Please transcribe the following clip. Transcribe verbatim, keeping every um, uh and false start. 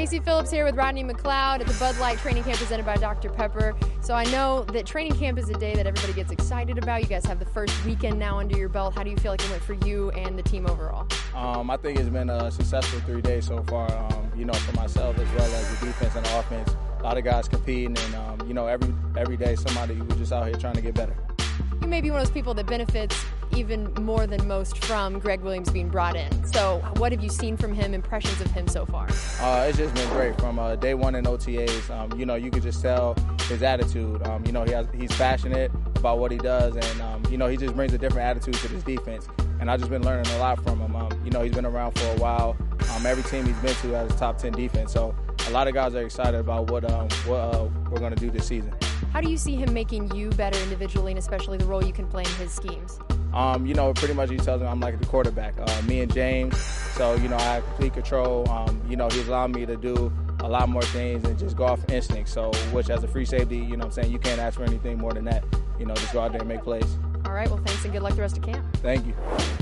Tracy Phillips here with Rodney McLeod at the Bud Light Training Camp presented by Doctor Pepper. So I know that training camp is a day that everybody gets excited about. You guys have the first weekend now under your belt. How do you feel like it went for you and the team overall? Um, I think it's been a successful three days so far, um, you know, for myself as well as the defense and the offense. A lot of guys competing, and, um, you know, every every day somebody was just out here trying to get better. You may be one of those people that benefits even more than most from Greg Williams being brought in. So what have you seen from him, impressions of him so far? Uh, it's just been great. From uh, day one in O T As, um, you know, you could just tell his attitude. Um, you know, he has, he's passionate about what he does, and, um, you know, he just brings a different attitude to this defense. And I've just been learning a lot from him. Um, you know, he's been around for a while. Um, every team he's been to has a top ten defense. So a lot of guys are excited about what, um, what uh, we're going to do this season. How do you see him making you better individually, and especially the role you can play in his schemes? Um, you know, pretty much he tells me I'm like the quarterback. Uh, me and James, so, you know, I have complete control. Um, you know, he's allowed me to do a lot more things and just go off instinct. So, which as a free safety, you know what I'm saying, you can't ask for anything more than that. You know, just go out there and make plays. All right, well, thanks and good luck the rest of camp. Thank you.